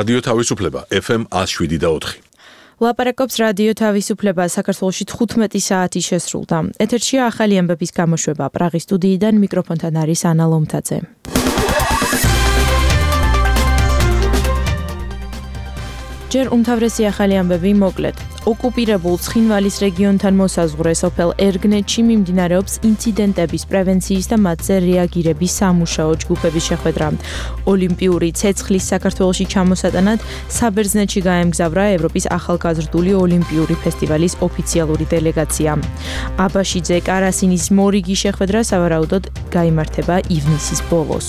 რადიო თავისუფლება FM 107.4. ლაპარაკობს რადიო თავისუფლება. საქართველოში 15 საათი შესრულდა. ეთერშია ახალი ამბების გამოშვება. პრაღის სტუდიიდან მიკროფონთან არის ანა ლომთაძე. ჯერ უმთავრესი ახალი ამბები მოკლედ. ოკუპირებულ ცხინვალის რეგიონთან მოსაზღვრე სოფელ ერგნეთში მიმდინარეობს ინციდენტების პრევენციის და მათზე რეაგირების სამუშაო ჯგუფების შეხვედრა. ოლიმპიური ცეცხლის საქართველოში ჩამოსატანად საბერძნეთში გაემგზავრა ევროპის ახალგაზრდული ოლიმპიური ფესტივალის ოფიციალური დელეგაცია. აბაშიძე კარასინის მორიგი შეხვედრა სავარაუდოდ გაიმართება ივნისის ბოლოს.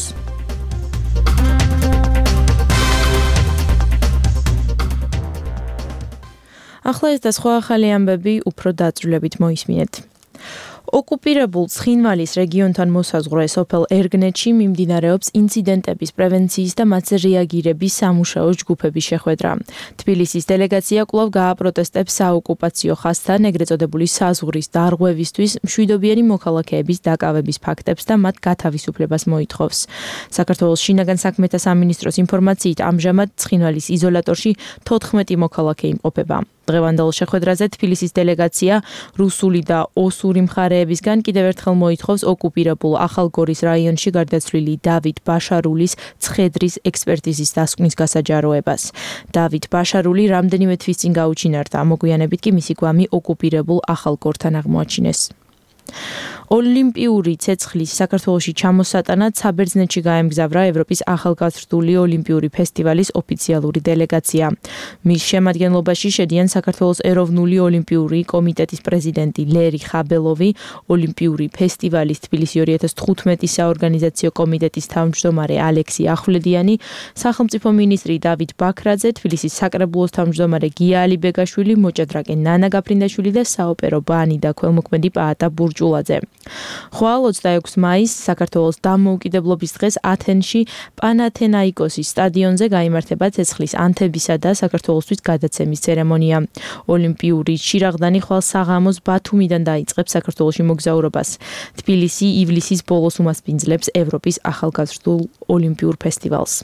ახლა ეს და სხვა ახალი ამბები უფრო დაწვრილებით მოისმინეთ. ოკუპირებულ ცხინვალის რეგიონთან მოსაზღვრე სოფელ ერგნეთში მიმდინარეობს ინციდენტების პრევენციის და მათზე რეაგირების სამუშაო ჯგუფების შეხვედრა. თბილისის დელეგაცია კვლავ გააპროტესტებს საოკუპაციო ხაზთან ეგრეთ წოდებული საზღვრის დარღვევისთვის მშვიდობიანი მოქალაქეების დაკავების ფაქტებს და მათ გათავისუფლებას მოითხოვს. საქართველოს შინაგან საქმეთა სამინისტროს ინფორმაციით ამჟამად ცხინვალის იზოლატორში 14 მოქალაქე იმყოფება. დღევანდელ შეხვედრაზე თბილისის დელეგაცია რუსული და ოსური მხარეებისგან კიდევ ერთხელ მოითხოვს ოკუპირებულ ახალგორის რაიონში გარდაცვლილი დავით ბაშარულის ცხედრის ექსპერტიზის დასკვნის გასაჯაროებას. დავით ბაშარული რამდენიმე თვის წინ გაუჩინარდა, მოგვიანებით კი მისი გვამი ოკუპირებულ ახალგორთან აღმოაჩინეს. ოლიმპიური ცეცხლის საქართველოში ჩამოსატანად საბერძნეთში გაემგზავრა ევროპის ახალგაზრდული ოლიმპიური ფესტივალის ოფიციალური დელეგაცია. მის შემადგენლობაში შედიან საქართველოს ეროვნული ოლიმპიური კომიტეტის პრეზიდენტი ლერი ხაბელოვი, ოლიმპიური ფესტივალის თბილისი 2015 საორგანიზაციო კომიტეტის თავმჯდომარე ალექსი ახვლედიანი, სახელმწიფო მინისტრი დავით ბაქრაძე, თბილისის საკრებულოს თავმჯდომარე გია ალიბეგაშვილი, მოჭადრაკე ნანა გაფრინდაშვილი და საოპერო ბანი და ქველმოქმედი პაატა ბურჯულაძე. ხვალ 26 მაისს საქართველოს დამოუკიდებლობის დღეს ათენში პანათენაიკოსის სტადიონზე გაიმართება ცეცხლის ანთებისა და საქართველოსთვის გადაცემის ცერემონია. ოლიმპიური შირაღდანი ხვალ საღამოს ბათუმიდან დაიწყებს საქართველოში მოგზაურობას. თბილისი ივლისის ბოლოს უმასპინძლებს ევროპის ახალგაზრდულ ოლიმპიურ ფესტივალს.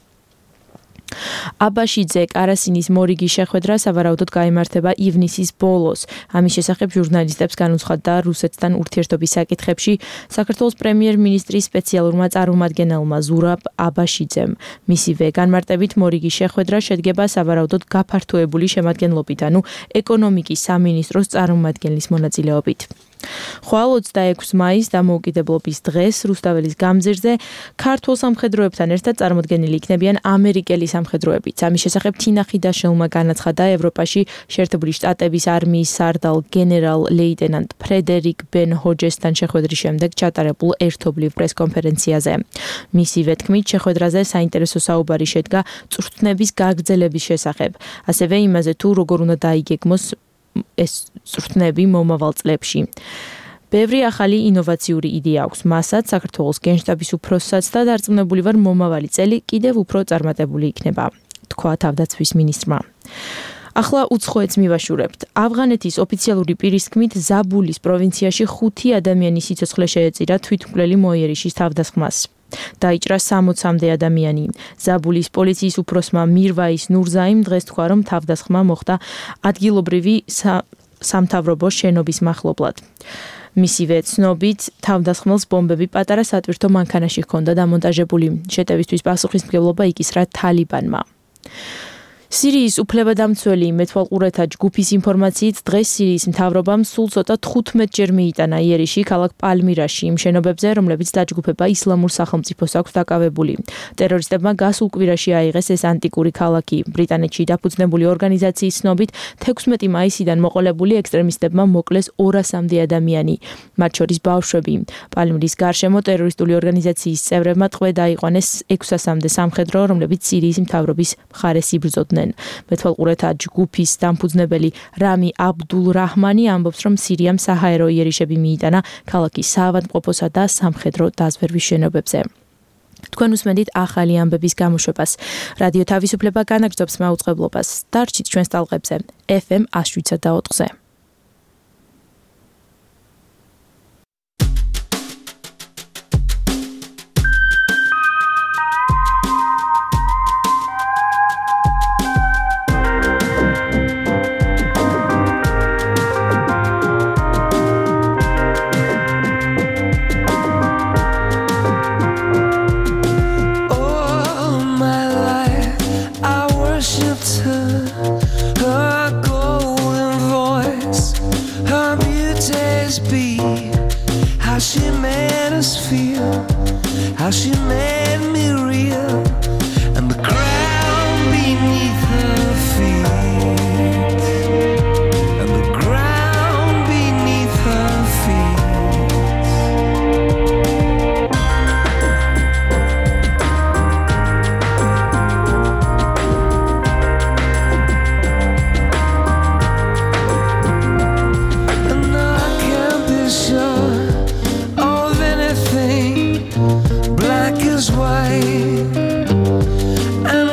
აბაშიძე კარასინის მორიგი შეხვედრა სავარაუდოდ გაიმართება ივნისის ბოლოს. ამის შესახებ ჟურნალისტებს განუცხადდა რუსეთთან ურთიერთობის საკითხებში საქართველოს პრემიერ-მინისტრის სპეციალურმა წარმომადგენელმა ზურაბ აბაშიძემ. მისივე განმარტებით მორიგი შეხვედრა შედგება სავარაუდოდ გაფართოებული შემადგენლობით, ანუ ეკონომიკის სამინისტროს წარმომადგენლის მონაწილეობით. ხვალ 26 მაისს დამოუკიდებლობის დღეს რუსთაველის გამზირზე ქართულ სამხედროებთან ერთად წარმოდგენილი იქნებიან ამერიკელი სამხედროებიც. ამის შესახებ თინა ხიდაშელმა განაცხადა ევროპაში შეერთებული შტატების არმიის სარდალ გენერალ ლეიტენანტ ფრედერიკ ბენ ჰოჯესთან შეხვედრის შემდეგ ჩატარებულ ერთობლივ პრესკონფერენციაზე. მისივე თქმით, შეხვედრაზე საინტერესო საუბარი შედგა წვრთნების გაგრძელების შესახებ, ასევე იმაზე თუ როგორ უნდა დაიგეგმოს ეს წვრთნები მომავალ წლებში. ბევრი ახალი ინოვაციური იდეა აქვს მასაც, საქართველოს გენშტაბის უფროსსაც და დარწმუნებული ვარ მომავალი წელი კიდევ უფრო წარმატებული იქნება, თქვა თავდაცვის მინისტრმა. ახლა უცხოეთს მივაშურებთ. ავღანეთის ოფიციალური პირის თქმით, ზაბულის პროვინციაში 5 ადამიანის სიცოცხლე შეეწირა თვითმკვლელი მოიერიშის თავდასხმას. დაიჭრა 60-მდე ადამიანი. ზაბულის პოლიციის უფროსმა მირვაის ნურზაიმ დღეს თქვა, რომ თავდასხმა მოხდა ადგილობრივი სამთავრობო შენობის მახლობლად. მისივე ცნობით, თავდასხმელს ბომბები პატარა სატვირთო მანქანაში ჰქონდა დამონტაჟებული. შეტევისთვის პასუხისმგებლობა იკისრა თალიბანმა. სირიის უფლებადამცველი მეთვალყურეთა ჯგუფის ინფორმაციით დღეს სირიის მთავრობამ სულ ცოტა 15-ჯერ მიიტანა იერიში ქალაქ პალმირაში იმ შენობებზე, რომლებიც დაჯგუფება ისლამურ სახელმწიფოს აქვს დაკავებული. ტერორისტებმა გასულ კვირაში აიღეს ეს ანტიკური ქალაქი. ბრიტანეთში დაფუძნებული ორგანიზაციის ცნობით 16 მაისიდან მოყოლებული ექსტრემისტებმა მოკლეს 200-მდე ადამიანი, მათ შორის ბავშვები. პალმირის გარშემო ტერორისტული ორგანიზაციის წევრებმა ტყვე დაიყვანეს 600-მდე სამხედრო, რომლებიც სირიის მთავრობის მხარეს იბრძოდნენ. მეთვალყურეთა ჯგუფის დამფუძნებელი რამი აბდულ რაჰმანი ამბობს, რომ სირიამ საჰაერო იერიშები მიიტანა ქალაქის საავადმყოფოსა და სამხედრო დაზვერვის შენობებზე. თქვენ უსმენთ ახალი ამბების გამოშვებას. რადიო თავისუფლება განაგრძობს მაუწყებლობას. დარჩით ჩვენს ტალღებზე FM 107.4-ზე. she made us feel, how she made me real, and the ground beneath her feet, and the ground beneath her feet. And I can't be sure of anything, black is white, and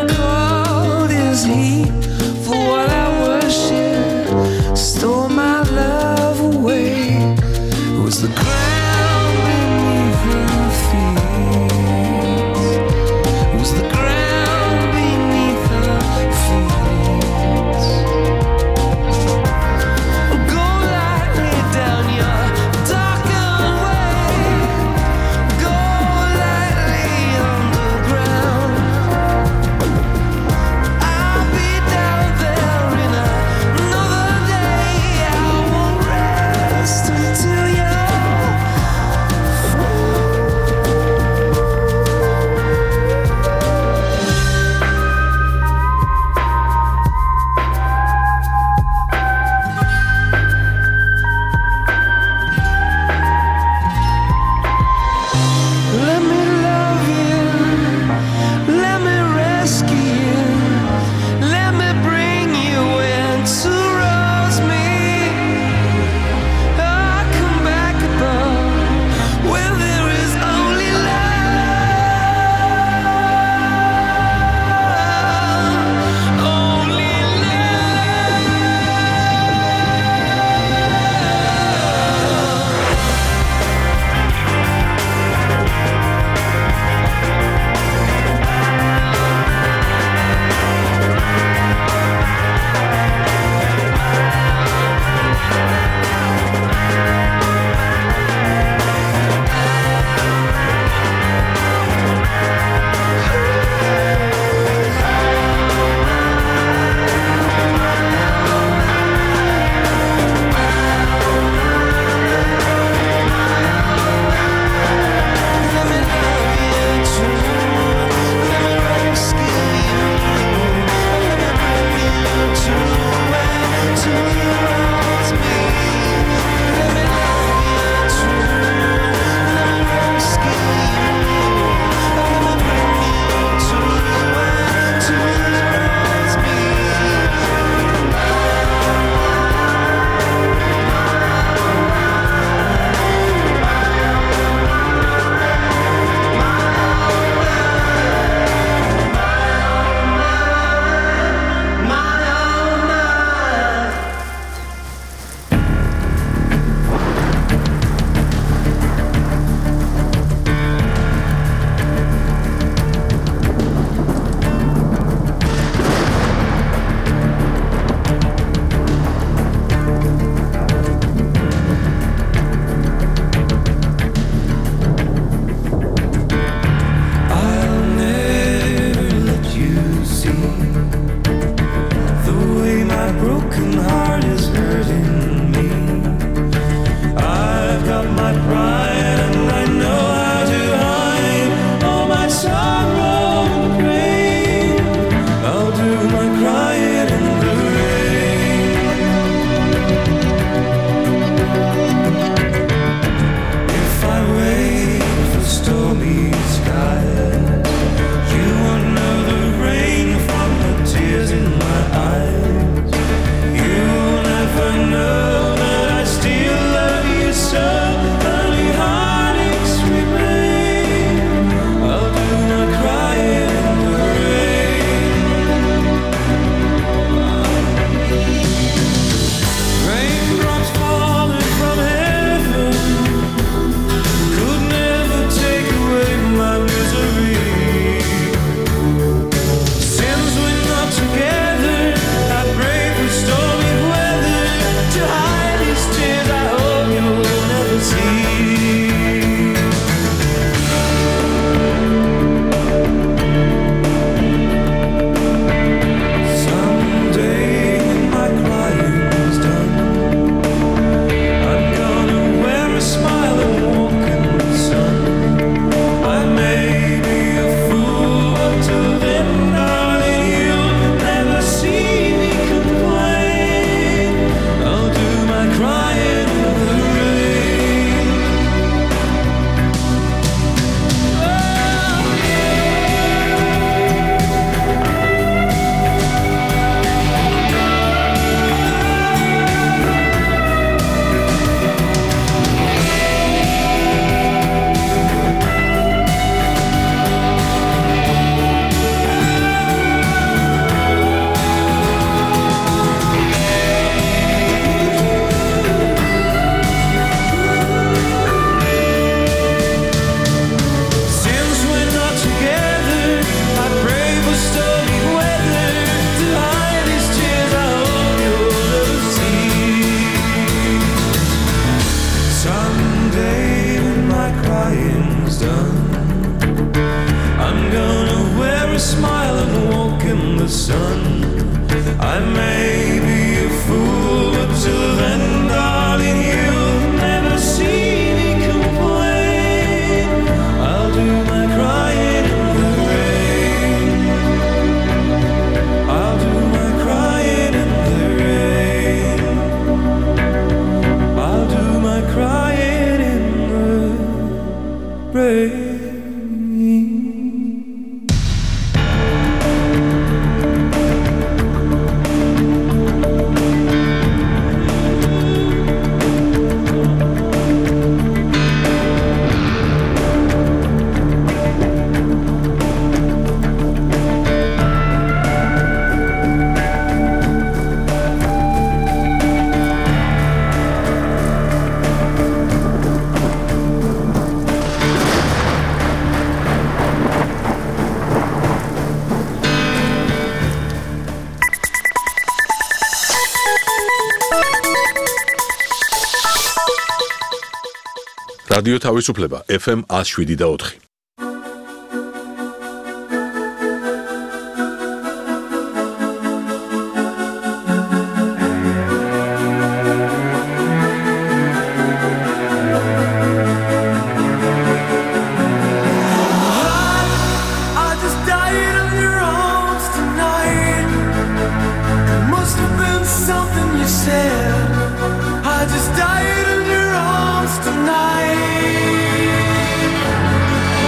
done, I'm gonna wear a smile and walk in the sun. I may be a fool, but till then, darling, you'll never see me complain. I'll do my crying in the rain. I'll do my crying in the rain. I'll do my crying in the rain. რადიო თავისუფლება FM 107.4. I just died in your arms tonight. It must have been something you said. I just died in your arms tonight.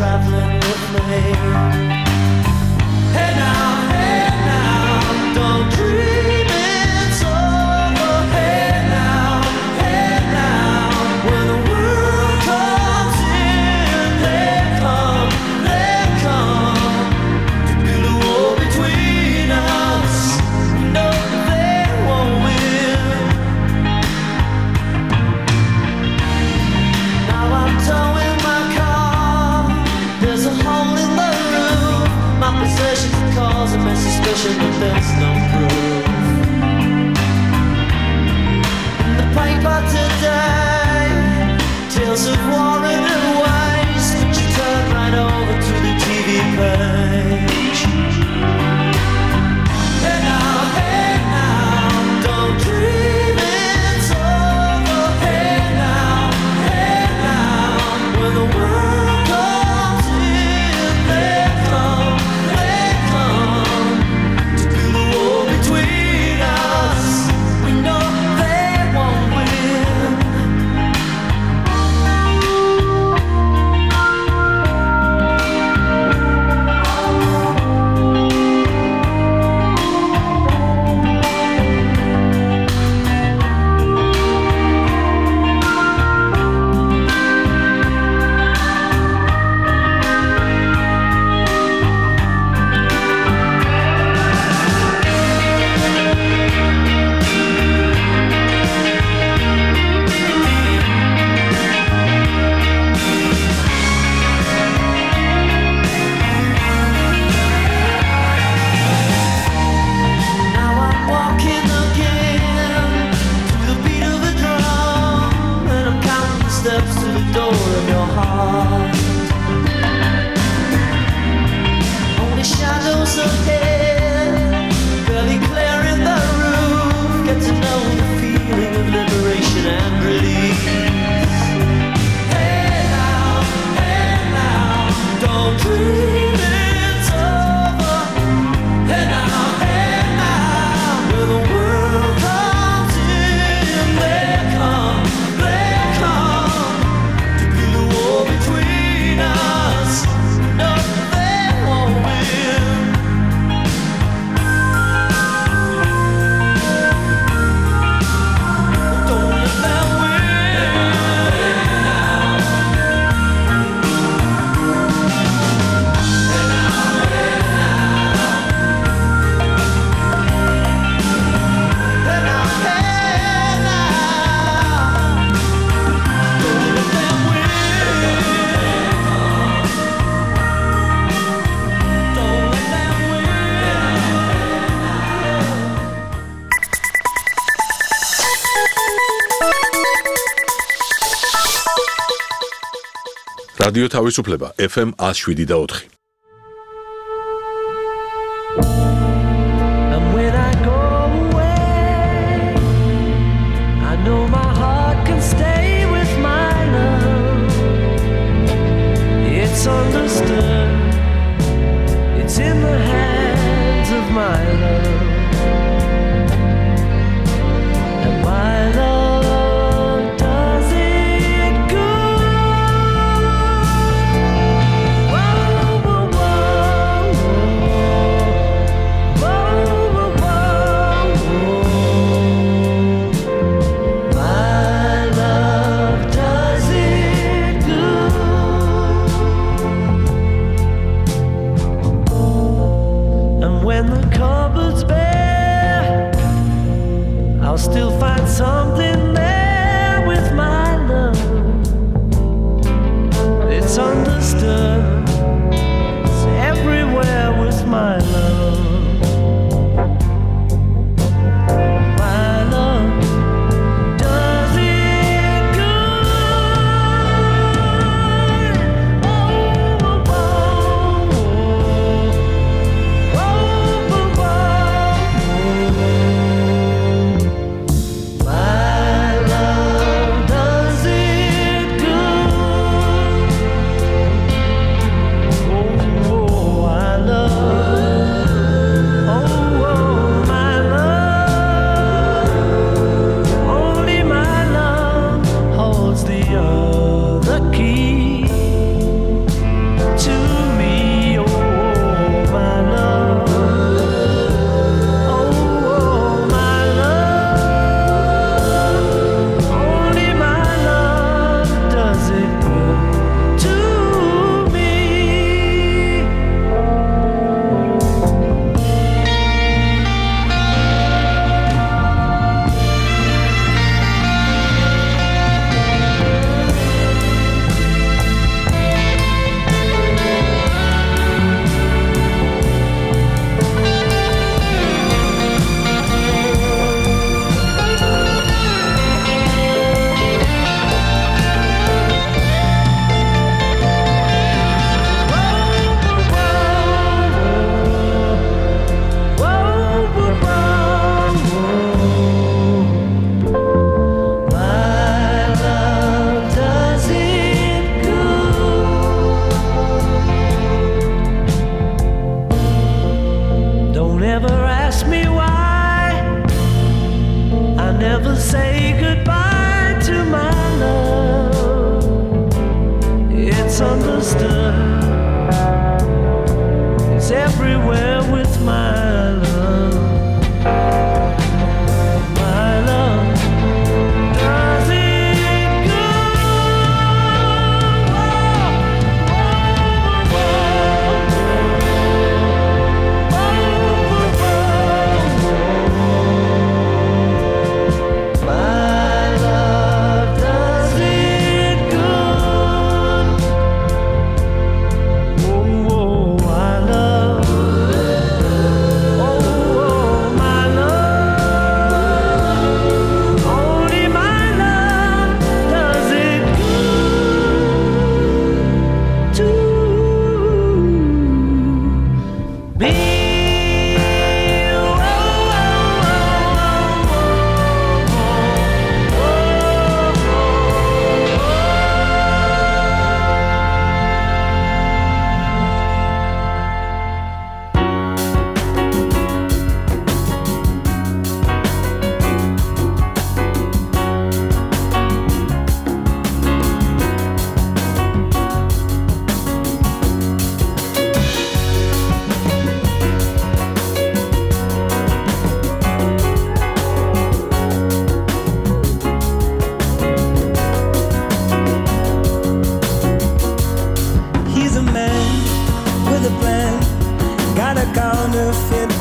traveling with me. Hey now, don't dream it's over. Hey now, when the world comes in, they come to build a wall between us. No, they won't win. Now I'm towing my car. There's a hole in the roof. My possessions are causing me suspicion, but there's no proof. In the paper today, tales of war and waste, but you turn right over to the TV page. Hey now, don't dream it's over. Hey now, when the world comes in, they come to build a wall between us. We know they won't win. Now I'm walking again to the beat of a drum, and I'm counting the steps to the door of your heart. Only shadows ahead, barely clearing the roof. Get to know the feeling of liberation and release. Hey now, don't dream it's over. Hey now, when the world comes in, they come to build a wall between us. No, they won't win. Don't let them რადიო თავისუფლება FM 107.4. And when I go away, I know my heart can stay with my love. It's understood, it's in the hands of my love. And my love does it good. Whoa, whoa.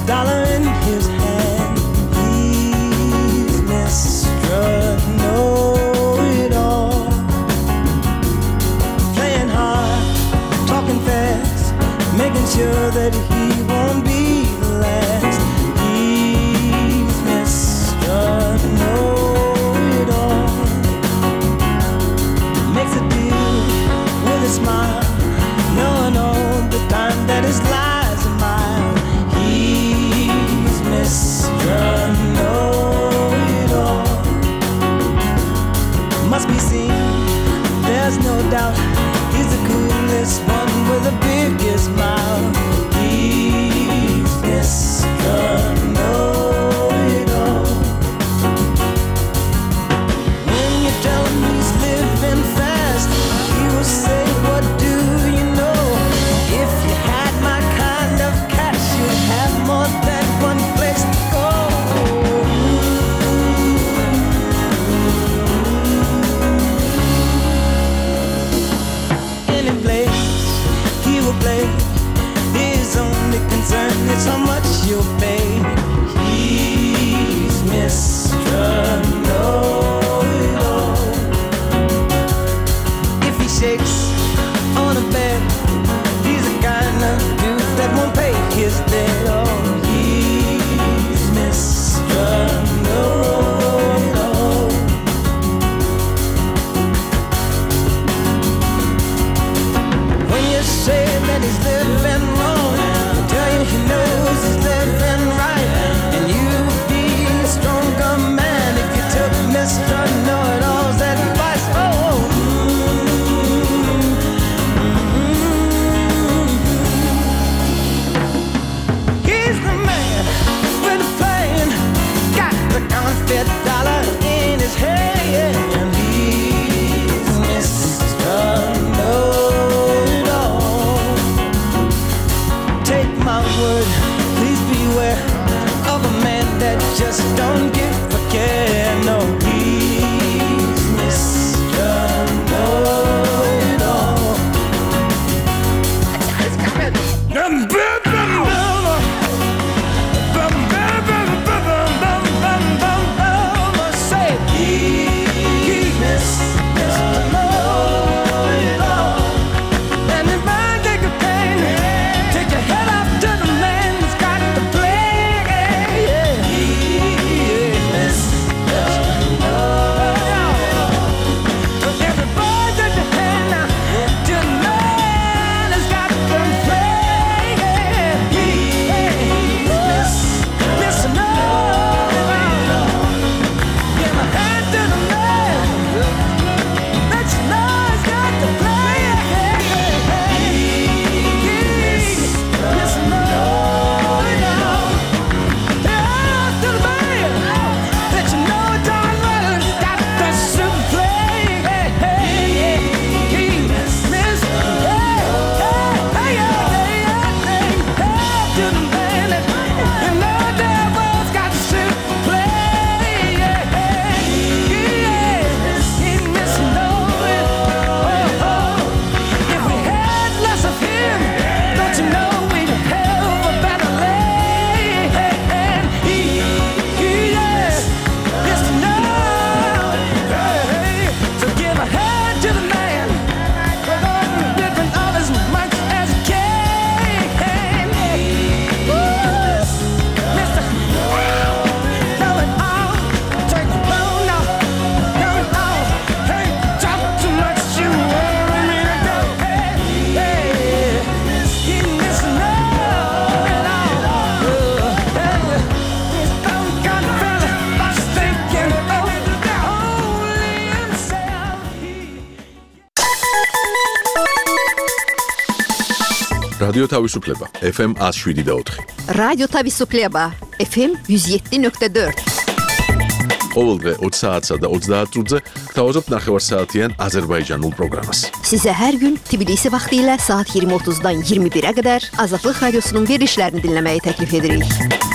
dollar in his hand. He's Mr. Know-it-all, playing hard, talking fast, making sure that he won't be the last. He's Mr. Know-it-all, makes a deal with a smile, knowing all the time that his lies are mine. He's Mr. Know-it-all, must be seen, there's no doubt. He's the coolest one with the biggest mouth. He's Mr. Know-it-all. When you tell him he's living fast, he will say, what do you know? If you had my kind of cash, you'd have more than one place to go. Any place he will play, his only concern is how much you'll pay. He's Mr. Know-it-all. If he shakes on a bed, he's the kind of dude that won't pay his debt. Oh, he's Mr. Know-it-all. When you say that he's living wrong, I'll tell you he knows he's living right. And you'd be a stronger man if you took Mr. Know-it-all's advice. Oh, he's the man with the plan, got the counterfeit dollar in his hand. He's Mr. Know-it-all. Take my word, please beware of a man that just don't give a care. No, he's Mr. Know-it-all. It's coming. Say he's Mr. Know-it-all. And if I take a pain, take your head off to the man who's got the play. He's Mr. Know-it-all. Everybody take your hand now to the man who's got the play. He's Mr. Know-it-all. Give my hand to the man that you know has got the play. He's Mr. Know-it-all. Hand to the man that you know darn well has got the super play. He's Mr. Hand to the man that you know damn well's got the super play. He's Mr. Know-it-all. If we had less of him, don't you know we'd have a better land? He's Mr. Know-it-all. So give a hand to the man, different of as much as you can. Mr. Know-it-all. Take the phone off. Know-it-all. Hey, talk too much, you want me to go. He's Mr. Know-it-all. This dumb fella was thinking only himself. რადიო თავისუფლება FM 107.4. რადიო თავისუფლება FM 107.4. ყოველდღე 20 საათსა და 30 წუთზე გთავაზობთ ნახევარსაათიან აზერბაიჯანულ პროგრამას. Size her gün Tbilisi vaxtilə saat 20:30-dan 21-ə qədər Azadlıq Radiosunun verilişlərini dinləməyi təklif edirik.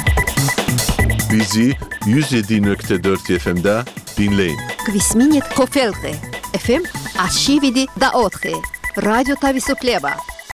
Bizi 107.4 FM-də dinləyin. Kvisminit Kofelte FM 107.4. Radyo Tavisufleba.